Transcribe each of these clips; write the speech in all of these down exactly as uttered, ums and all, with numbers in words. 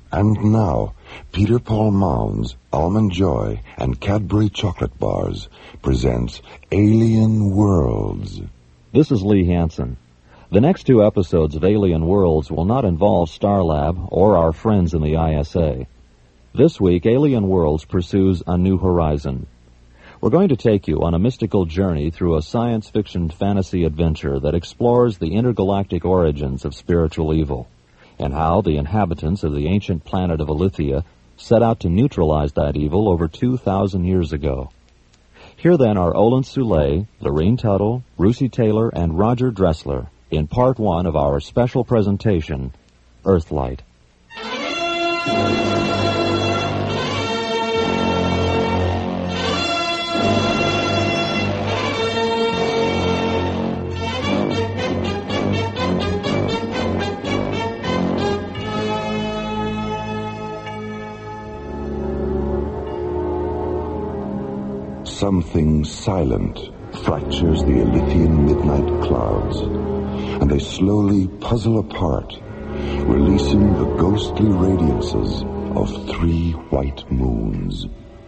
And now, Peter Paul Mounds, Almond Joy, and Cadbury Chocolate Bars presents Alien Worlds. This is Lee Hansen. The next two episodes of Alien Worlds will not involve Starlab or our friends in the I S A. This week, Alien Worlds pursues a new horizon. We're going to take you on a mystical journey through a science fiction fantasy adventure that explores the intergalactic origins of spiritual evil, and how the inhabitants of the ancient planet of Alithia set out to neutralize that evil over two thousand years ago. Here then are Olin Soule, Lorene Tuttle, Brucey Taylor, and Roger Dressler in part one of our special presentation, Earthlight. Something silent fractures the Elythian midnight clouds, and they slowly puzzle apart, releasing the ghostly radiances of three white moons.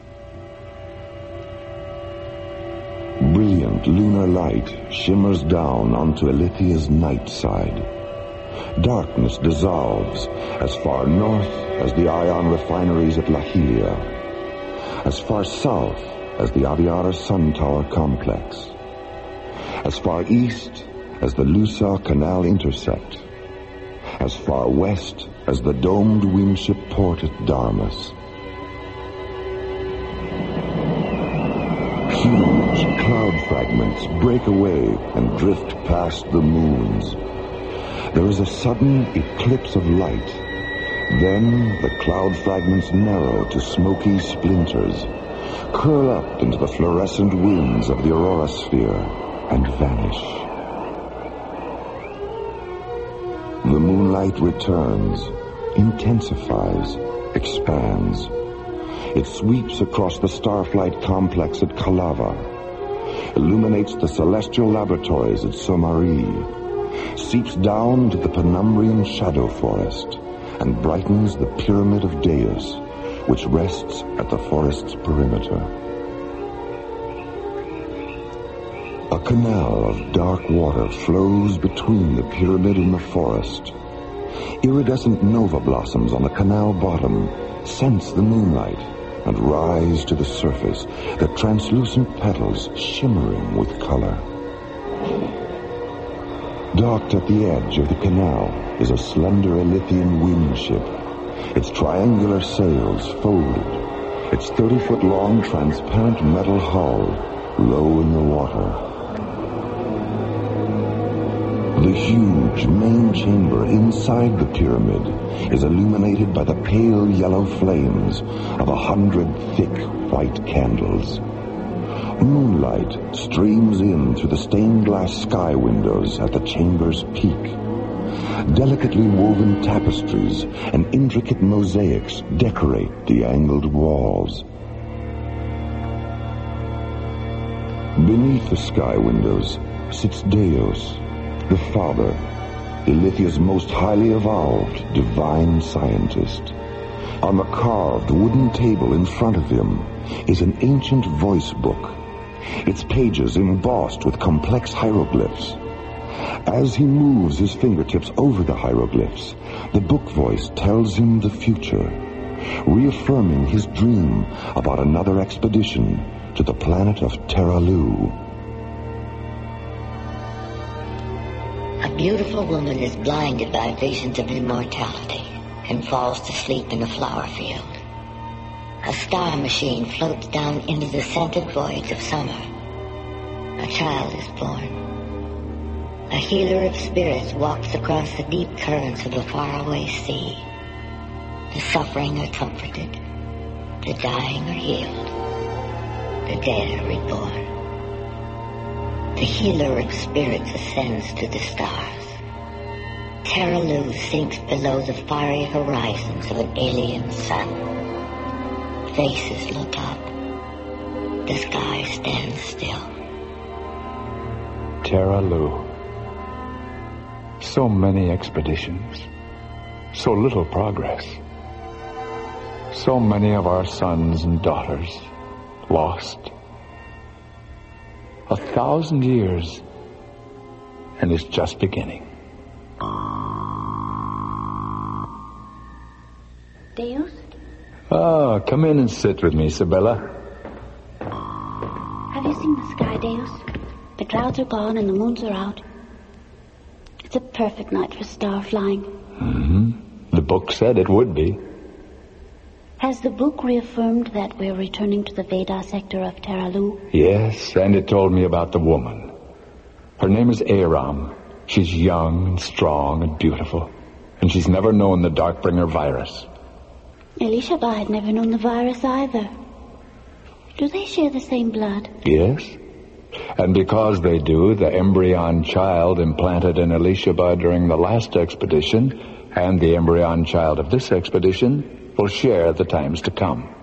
Brilliant lunar light shimmers down onto Elythia's night side. Darkness dissolves as far north as the ion refineries at Lahelia, as far south as the Aviara Sun Tower complex, as far east as the Lusaw Canal Intercept, as far west as the domed wingship port at Darmus. Huge cloud fragments break away and drift past the moons. There is a sudden eclipse of light. Then the cloud fragments narrow to smoky splinters, curl up into the fluorescent winds of the aurora sphere, and vanish. The moonlight returns, intensifies, expands. It sweeps across the Starflight complex at Kalava, illuminates the celestial laboratories at Somari, seeps down to the Penumbrian shadow forest, and brightens the Pyramid of Deus, which rests at the forest's perimeter. A canal of dark water flows between the pyramid and the forest. Iridescent nova blossoms on the canal bottom sense the moonlight and rise to the surface, their translucent petals shimmering with color. Docked at the edge of the canal is a slender Elythian wingship, its triangular sails folded, its thirty-foot-long transparent metal hull low in the water. The huge main chamber inside the pyramid is illuminated by the pale yellow flames of a hundred thick white candles. Moonlight streams in through the stained glass sky windows at the chamber's peak. Delicately woven tapestries and intricate mosaics decorate the angled walls. Beneath the sky windows sits Deus, the Father, Elythia's most highly evolved divine scientist. On the carved wooden table in front of him is an ancient voice book, its pages embossed with complex hieroglyphs. As he moves his fingertips over the hieroglyphs, the book voice tells him the future, reaffirming his dream about another expedition to the planet of Terralu. A beautiful woman is blinded by visions of immortality and falls to sleep in a flower field. A star machine floats down into the scented voids of summer. A child is born. A healer of spirits walks across the deep currents of a faraway sea. The suffering are comforted. The dying are healed. The dead are reborn. The healer of spirits ascends to the stars. Terralu sinks below the fiery horizons of an alien sun. Faces look up. The sky stands still. Terralu. So many expeditions, so little progress. So many of our sons and daughters lost. A thousand years, and it's just beginning. Deus? Ah, come in and sit with me, Sibella. Have you seen the sky, Deus? The clouds are gone and the moons are out. It's a perfect night for star flying. Mm-hmm. The book said it would be. Has the book reaffirmed that we're returning to the Veda sector of Teralu? Yes, and it told me about the woman. Her name is Aram. She's young and strong and beautiful. And she's never known the Darkbringer virus. Elishaba had never known the virus either. Do they share the same blood? Yes. And because they do, the embryon child implanted in Elishaba during the last expedition and the embryon child of this expedition will share the times to come.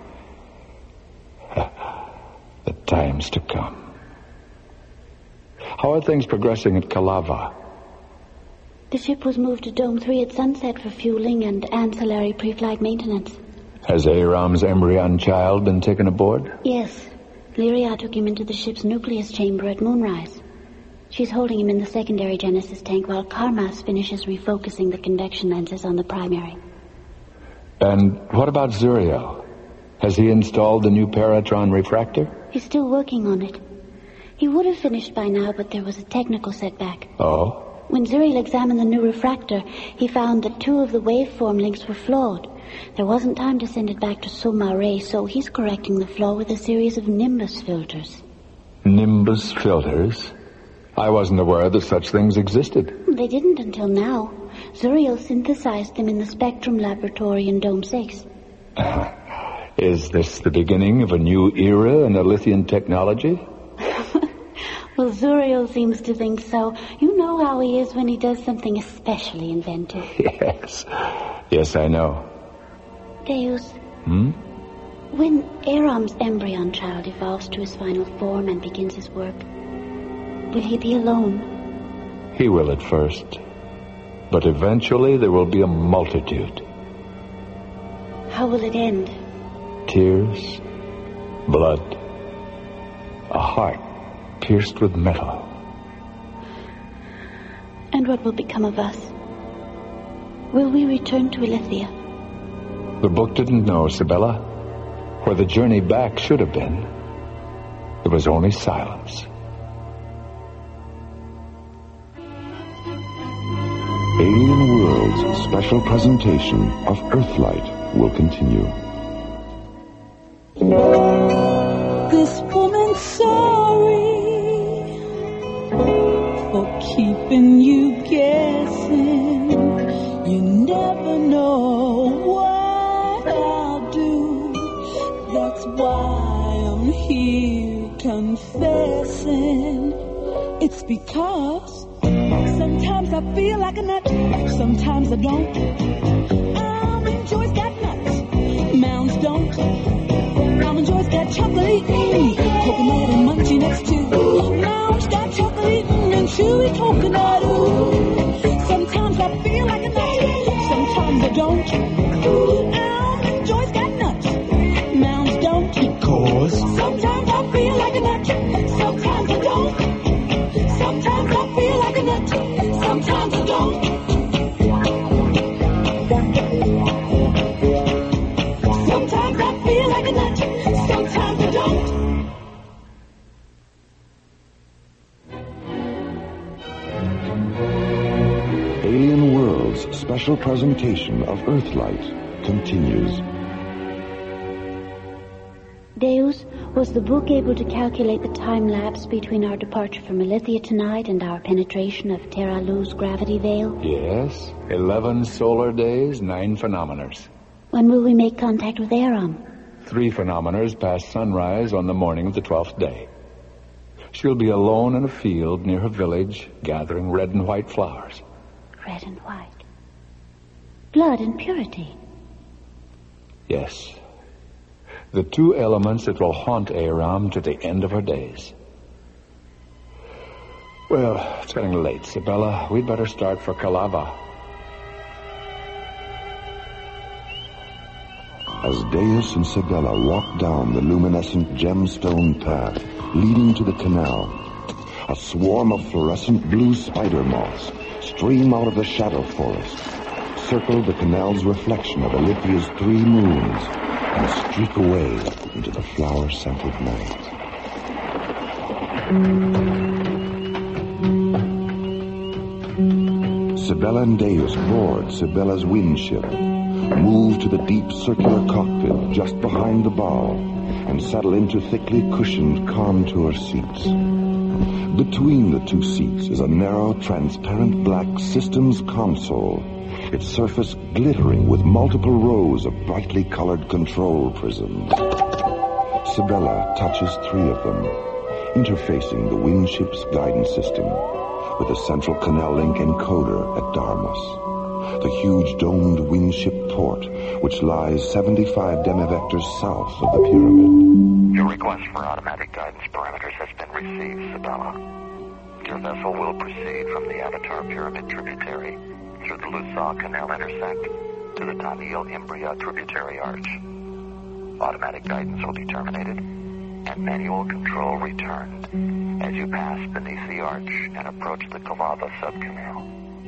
The times to come. How are things progressing at Kalava? The ship was moved to Dome three at sunset for fueling and ancillary pre-flight maintenance. Has Aram's embryon child been taken aboard? Yes. Lyria took him into the ship's nucleus chamber at moonrise. She's holding him in the secondary Genesis tank while Karmas finishes refocusing the convection lenses on the primary. And what about Zuriel? Has he installed the new Paratron refractor? He's still working on it. He would have finished by now, but there was a technical setback. Oh? When Zuriel examined the new refractor, he found that two of the waveform links were flawed. There wasn't time to send it back to Soma Ray, so he's correcting the flaw with a series of Nimbus filters. Nimbus filters? I wasn't aware that such things existed. They didn't until now. Zuriel synthesized them in the Spectrum Laboratory in Dome six. Is this the beginning of a new era in Elithian technology? Well, Zuriel seems to think so. You know how he is when he does something especially inventive. Yes. Yes, I know. Deus. Hmm? When Aram's embryon child evolves to his final form and begins his work, will he be alone? He will at first. But eventually there will be a multitude. How will it end? Tears, blood, a heart pierced with metal. And what will become of us? Will we return to Elithia? The book didn't know, Sibella. Where the journey back should have been, there was only silence. Alien World's special presentation of Earthlight will continue. This woman's sorry for keeping you guessing. You never know what I'll do. That's why I'm here confessing. It's because sometimes I feel like a nut, sometimes I don't. Almond Joy's got nuts, Mounds don't. Almond Joy's got chocolate, mm, coconut and munchy next to. Mounds got chocolate mm, and chewy coconut. Ooh. Sometimes I feel like a nut, sometimes I don't. Almond Joy's got nuts, Mounds don't. Because Sometimes I feel like a nut, sometimes I don't. Sometimes I feel like a nut, sometimes I don't. Sometimes I feel like a nut, sometimes I don't. Alien World's special presentation of Earthlight continues. Deus, was the book able to calculate the time lapse between our departure from Elithia tonight and our penetration of Teralu's gravity veil? yes, eleven solar days, nine phenomeners. When will we make contact with Aram? Three phenomeners past sunrise on the morning of the twelfth day. She'll be alone in a field near her village, gathering red and white flowers. Red and white. Blood and purity. Yes. The two elements that will haunt Aram to the end of her days. Well, it's getting late, Sibella. We'd better start for Kalava. As Deus and Sibella walk down the luminescent gemstone path leading to the canal, a swarm of fluorescent blue spider moths stream out of the shadow forest, circle the canal's reflection of Ilithia's three moons, and streak away into the flower-scented night. Sibella and Deus board Sibella's wind ship, move to the deep circular cockpit just behind the bow, and settle into thickly cushioned contour seats. Between the two seats is a narrow, transparent black systems console, its surface glittering with multiple rows of brightly colored control prisms. Sibella touches three of them, interfacing the wind ship's guidance system with the central canal link encoder at Darmus, the huge domed wind ship port which lies seventy-five demivectors south of the pyramid. Your request for automatic guidance parameters has been received, Sibella. Your vessel will proceed from the Avatar Pyramid tributary through the Lusaw Canal intersect to the Tamil Imbria tributary arch. Automatic guidance will be terminated and manual control returned as you pass beneath the arch and approach the Kalava subcanal.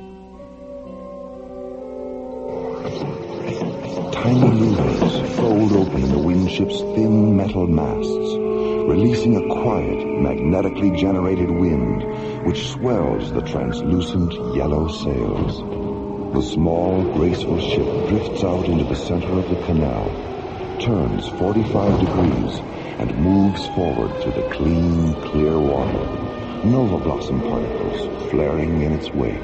Tiny relays fold open the wind ship's thin metal masts, releasing a quiet, magnetically generated wind which swells the translucent yellow sails. The small, graceful ship drifts out into the center of the canal, turns forty-five degrees, and moves forward through the clean, clear water, nova blossom particles flaring in its wake.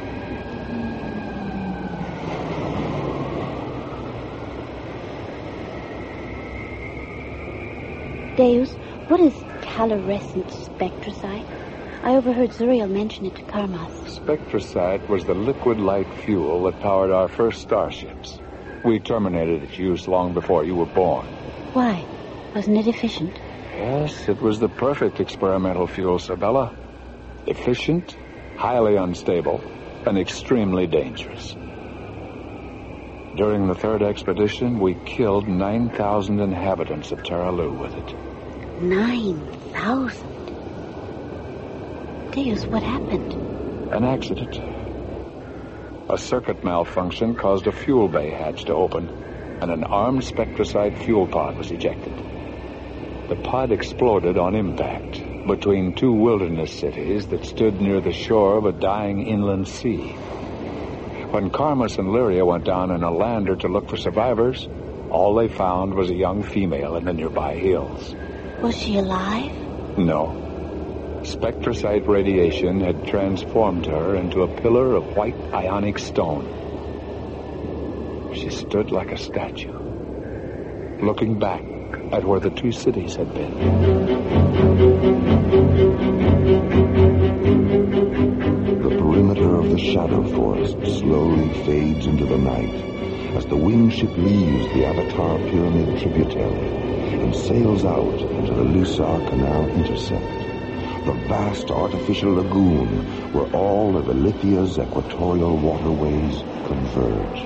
Deus, what is calorescent spectrosite? I overheard Zuriel mention it to Karmas. Spectrosite was the liquid light fuel that powered our first starships. We terminated its use long before you were born. Why? Wasn't it efficient? Yes, it was the perfect experimental fuel, Sibella. Efficient, highly unstable, and extremely dangerous. During the third expedition, we killed nine thousand inhabitants of Terralu with it. Nine thousand? Deus, what happened? An accident. A circuit malfunction caused a fuel bay hatch to open, and an armed spectrosite fuel pod was ejected. The pod exploded on impact between two wilderness cities that stood near the shore of a dying inland sea. When Karmas and Lyria went down in a lander to look for survivors, all they found was a young female in the nearby hills. Was she alive? No. Spectrosite radiation had transformed her into a pillar of white ionic stone. She stood like a statue, looking back at where the two cities had been. The perimeter of the shadow forest slowly fades into the night as the wind ship leaves the Avatar Pyramid tributary and sails out into the Lusaw Canal intersect, the vast artificial lagoon where all of Ilithia's equatorial waterways converge.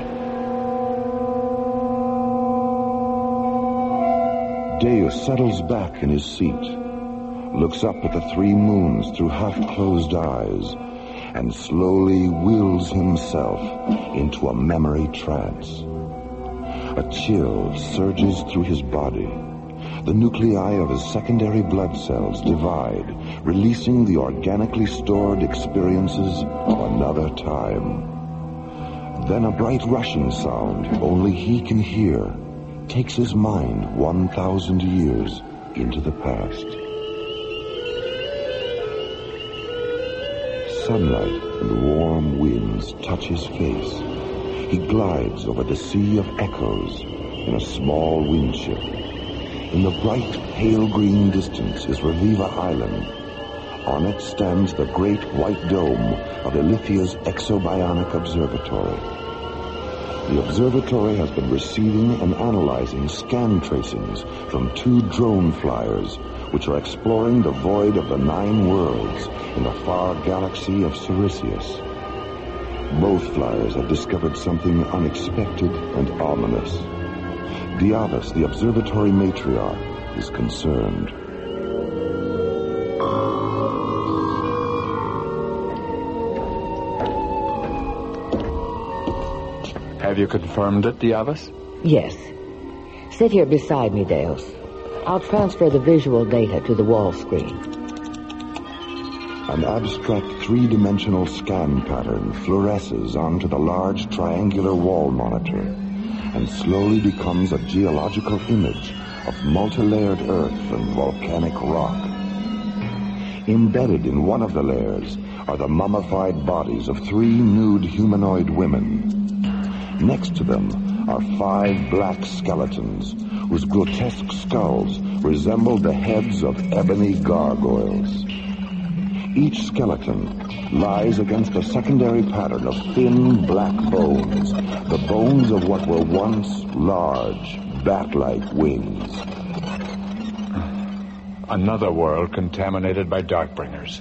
Deus settles back in his seat, looks up at the three moons through half-closed eyes, and slowly wills himself into a memory trance. A chill surges through his body. The nuclei of his secondary blood cells divide, releasing the organically stored experiences of another time. Then a bright rushing sound only he can hear takes his mind one thousand years into the past. Sunlight and warm winds touch his face. He glides over the sea of echoes in a small wind ship. In the bright, pale green distance is Reviva Island. On it stands the great white dome of Ilithia's Exobionic Observatory. The observatory has been receiving and analyzing scan tracings from two drone flyers which are exploring the void of the nine worlds in the far galaxy of Siricius. Both flyers have discovered something unexpected and ominous. Diavis, the observatory matriarch, is concerned. Have you confirmed it, Diavis? Yes. Sit here beside me, Deus. I'll transfer the visual data to the wall screen. An abstract three-dimensional scan pattern fluoresces onto the large triangular wall monitor and slowly becomes a geological image of multi-layered earth and volcanic rock. Embedded in one of the layers are the mummified bodies of three nude humanoid women. Next to them are five black skeletons whose grotesque skulls resemble the heads of ebony gargoyles. Each skeleton lies against a secondary pattern of thin black bones, the bones of what were once large, bat-like wings. Another world contaminated by Darkbringers.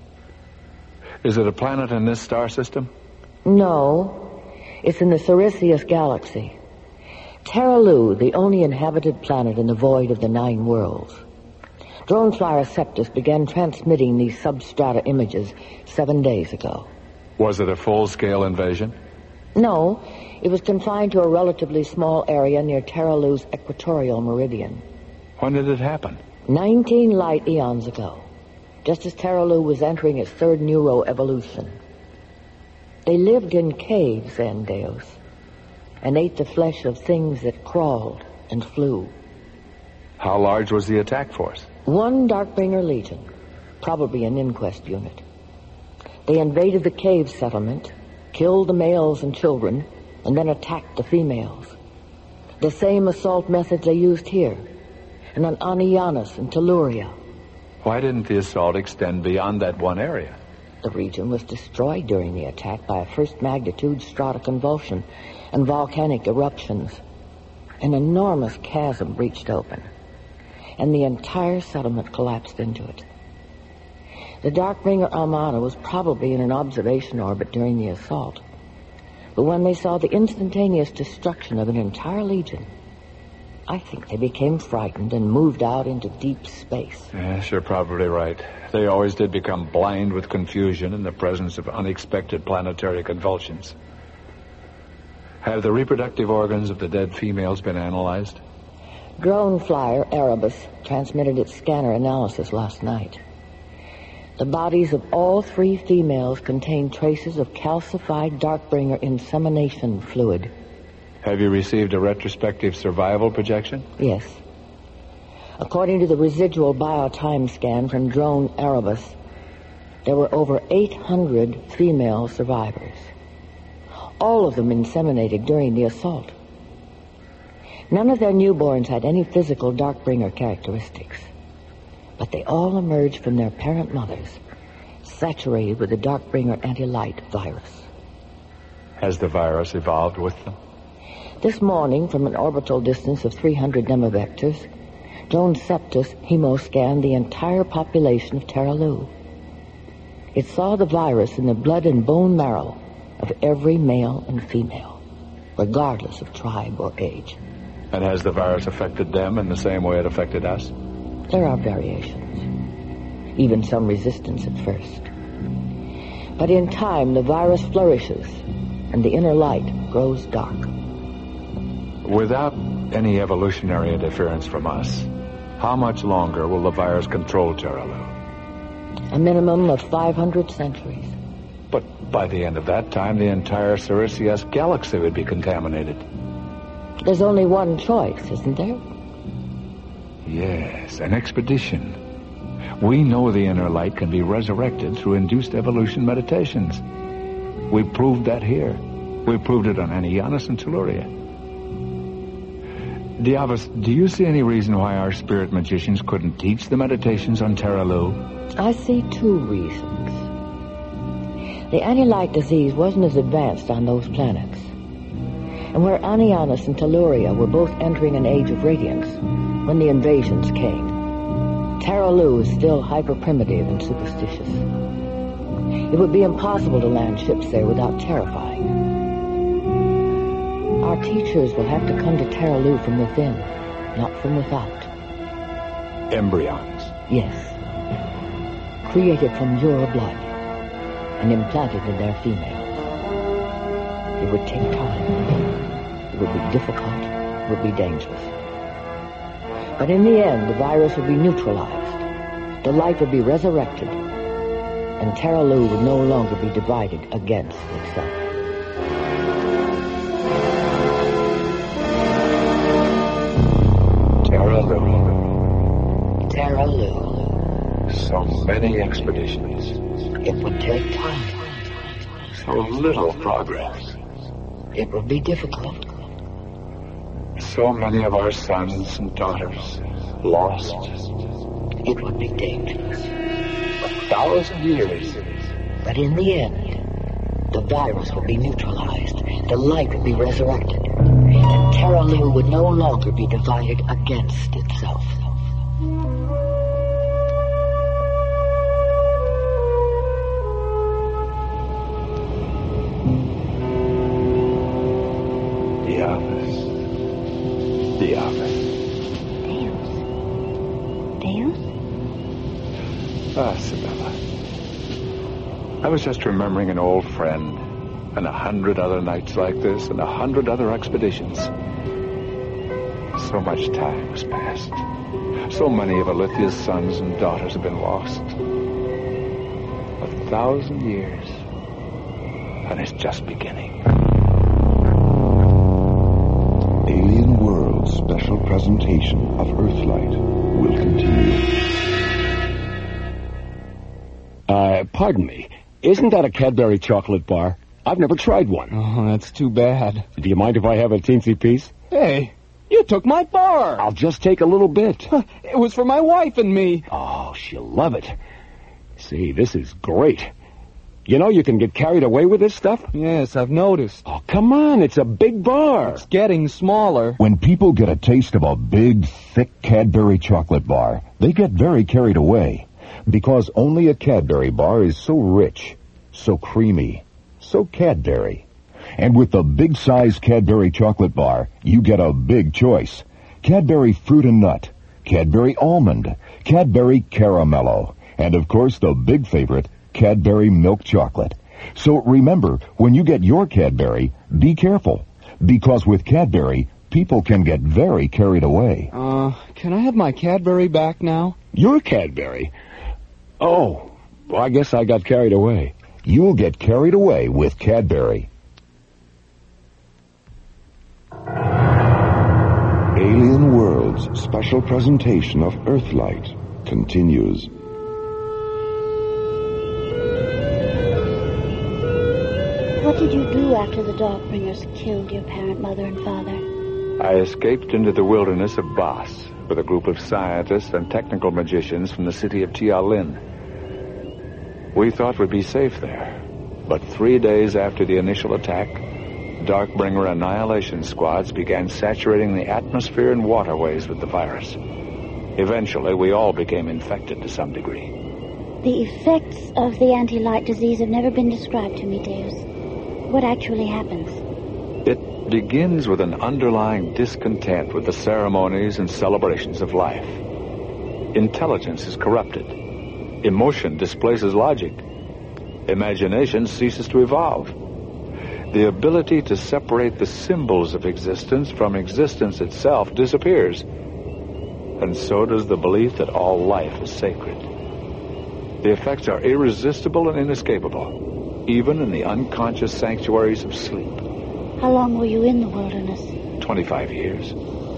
Is it a planet in this star system? No. It's in the Sirius galaxy. Terralu, the only inhabited planet in the void of the Nine Worlds. Drone flyer Septus began transmitting these substrata images seven days ago. Was it a full-scale invasion? No, it was confined to a relatively small area near Terralu's equatorial meridian. When did it happen? Nineteen light eons ago, just as Terralu was entering its third neuroevolution. They lived in caves then, Deus, and ate the flesh of things that crawled and flew. How large was the attack force? One Darkbringer Legion, probably an inquest unit. They invaded the cave settlement, killed the males and children, and then attacked the females. The same assault methods they used here, and on Anianus and Telluria. Why didn't the assault extend beyond that one area? The region was destroyed during the attack by a first-magnitude stratoconvulsion and volcanic eruptions. An enormous chasm breached open, and the entire settlement collapsed into it. The Darkbringer Armada was probably in an observation orbit during the assault, but when they saw the instantaneous destruction of an entire legion, I think they became frightened and moved out into deep space. Yes, you're probably right. They always did become blind with confusion in the presence of unexpected planetary convulsions. Have the reproductive organs of the dead females been analyzed? Drone flyer Erebus transmitted its scanner analysis last night. The bodies of all three females contain traces of calcified Darkbringer insemination fluid. Have you received a retrospective survival projection? Yes. According to the residual biotime scan from drone Erebus, there were over eight hundred female survivors. All of them inseminated during the assault. None of their newborns had any physical Darkbringer characteristics, but they all emerged from their parent mothers, saturated with the Darkbringer anti-light virus. Has the virus evolved with them? This morning, from an orbital distance of three hundred nemavectors, Drone Septus hemoscanned the entire population of Terralu. It saw the virus in the blood and bone marrow of every male and female, regardless of tribe or age. And has the virus affected them in the same way it affected us? There are variations, even some resistance at first. But in time, the virus flourishes, and the inner light grows dark. Without any evolutionary interference from us, how much longer will the virus control Terralu? A minimum of five hundred centuries. But by the end of that time, the entire Sirius galaxy would be contaminated. There's only one choice, isn't there? Yes, an expedition. We know the inner light can be resurrected through induced evolution meditations. We proved that here. We proved it on Anianus and Telluria. Diavis, do you see any reason why our spirit magicians couldn't teach the meditations on Terralu? I see two reasons. The anti-light disease wasn't as advanced on those planets. And where Anianus and Telluria were both entering an age of radiance when the invasions came, Terralu is still hyper-primitive and superstitious. It would be impossible to land ships there without terrifying. Our our teachers will have to come to Terralu from within, not from without. Embryons. Yes. Created from your blood and implanted in their females. It would take time. It would be difficult. It would be dangerous. But in the end, the virus would be neutralized. The life would be resurrected. And Terralu would no longer be divided against itself. Terralu. Terralu. So many expeditions. It would take time. So little progress. It would be difficult. So many of our sons and daughters lost. It would be dangerous. A thousand years. But in the end, the virus would be neutralized. The light would be resurrected. And Terralu would no longer be divided against itself. Diablos. Diablos. Deus? Deus? Ah, Sibella. I was just remembering an old friend, and a hundred other nights like this, and a hundred other expeditions. So much time has passed. So many of Alithia's sons and daughters have been lost. A thousand years, and it's just beginning. Alien World's special presentation of Earthlight will continue. Uh, pardon me. Isn't that a Cadbury chocolate bar? I've never tried one. Oh, that's too bad. Do you mind if I have a teensy piece? Hey, you took my bar. I'll just take a little bit. It was for my wife and me. Oh, she'll love it. See, this is great. You know you can get carried away with this stuff? Yes, I've noticed. Oh, come on, it's a big bar. It's getting smaller. When people get a taste of a big, thick Cadbury chocolate bar, they get very carried away. Because only a Cadbury bar is so rich, so creamy, so Cadbury. And with the big-size Cadbury chocolate bar, you get a big choice. Cadbury Fruit and Nut, Cadbury Almond, Cadbury Caramello, and of course the big favorite, Cadbury Milk Chocolate. So remember, when you get your Cadbury, be careful. Because with Cadbury, people can get very carried away. Uh, can I have my Cadbury back now? Your Cadbury? Oh, well, I guess I got carried away. You'll get carried away with Cadbury. Alien World's special presentation of Earthlight continues. What did you do after the Darkbringers killed your parent, mother, and father? I escaped into the wilderness of Bas with a group of scientists and technical magicians from the city of Tialin. We thought we'd be safe there, but three days after the initial attack, Darkbringer annihilation squads began saturating the atmosphere and waterways with the virus. Eventually, we all became infected to some degree. The effects of the anti-light disease have never been described to me, Deus. What actually happens? It begins with an underlying discontent with the ceremonies and celebrations of life. Intelligence is corrupted. Emotion displaces logic. Imagination ceases to evolve. The ability to separate the symbols of existence from existence itself disappears. And so does the belief that all life is sacred. The effects are irresistible and inescapable, even in the unconscious sanctuaries of sleep. How long were you in the wilderness? Twenty-five years.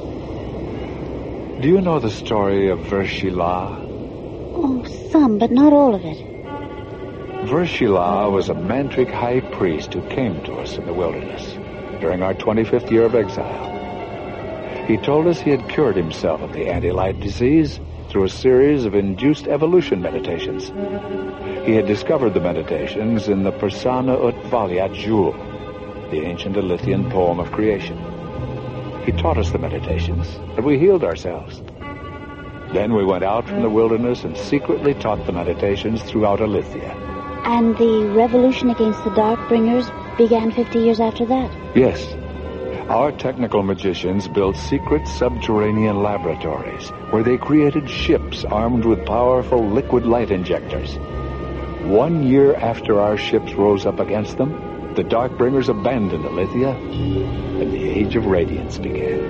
Do you know the story of Vershila? Oh, some, but not all of it. Vershila was a mantric high priest who came to us in the wilderness during our twenty-fifth year of exile. He told us he had cured himself of the anti-light disease through a series of induced evolution meditations. He had discovered the meditations in the Persana ut Valiat Jewel, the ancient Alithian poem of creation. He taught us the meditations, and we healed ourselves. Then we went out from the wilderness and secretly taught the meditations throughout Alithia. And the revolution against the Darkbringers began fifty years after that? Yes. Our technical magicians built secret subterranean laboratories where they created ships armed with powerful liquid light injectors. One year after our ships rose up against them, the Darkbringers abandoned Alethea, and the Age of Radiance began.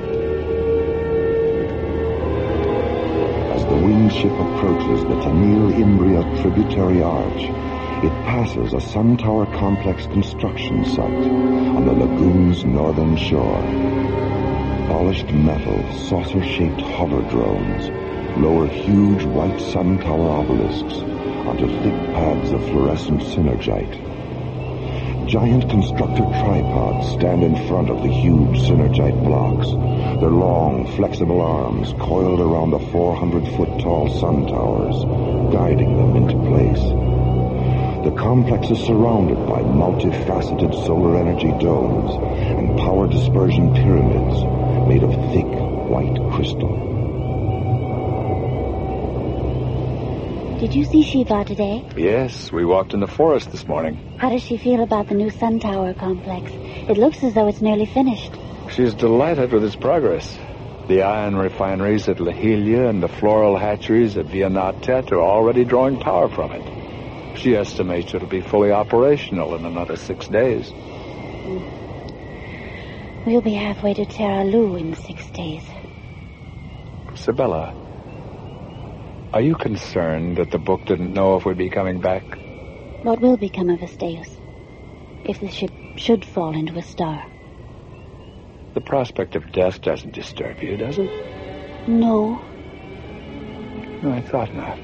As the winged ship approaches the Tamil Imbria tributary arch, it passes a Sun Tower complex construction site on the lagoon's northern shore. Polished metal, saucer-shaped hover drones lower huge white Sun Tower obelisks onto thick pads of fluorescent synergite. Giant constructor tripods stand in front of the huge synergite blocks, their long, flexible arms coiled around the four hundred foot tall Sun Towers, guiding them into place. The complex is surrounded by multifaceted solar energy domes and power dispersion pyramids made of thick white crystal. Did you see Shiva today? Yes, we walked in the forest this morning. How does she feel about the new Sun Tower complex? It looks as though it's nearly finished. She's delighted with its progress. The iron refineries at Lahilia and the floral hatcheries at Vianatet are already drawing power from it. She estimates it'll be fully operational in another six days. We'll be halfway to Terra Lu in six days. Sibella, are you concerned that the book didn't know if we'd be coming back? What will become of Asteus if the ship should fall into a star? The prospect of death doesn't disturb you, does it? No. No, I thought not.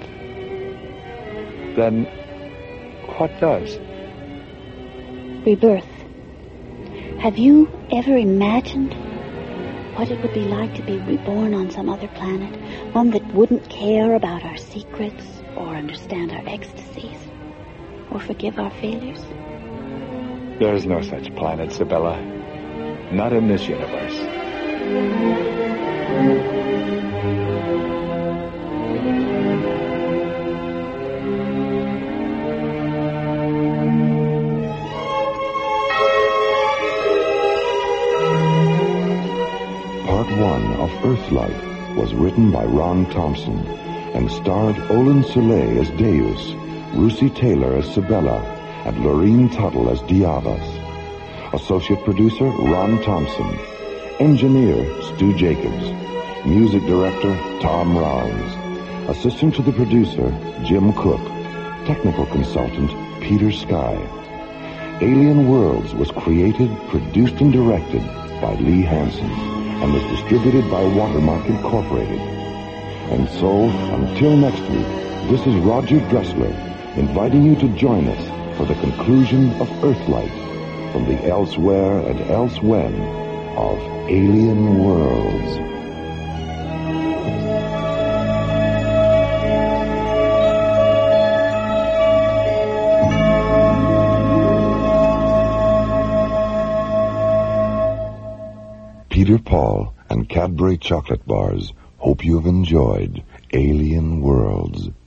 Then what does? Rebirth. Have you ever imagined what it would be like to be reborn on some other planet? One that wouldn't care about our secrets or understand our ecstasies or forgive our failures? There is no such planet, Sibella. Not in this universe. Part one of Earthlight was written by Ron Thompson and starred Olin Soleil as Deus, Russi Taylor as Sibella, and Lorene Tuttle as Diabas. Associate producer Ron Thompson. Engineer Stu Jacobs. Music director Tom Rounds. Assistant to the producer Jim Cook. Technical consultant Peter Sky. Alien Worlds was created, produced, and directed by Lee Hansen and was distributed by Watermark Incorporated. And so, until next week, this is Roger Dressler inviting you to join us for the conclusion of Earthlight from the elsewhere and elsewhen of Alien Worlds. Peter Paul and Cadbury Chocolate Bars hope you have enjoyed Alien Worlds.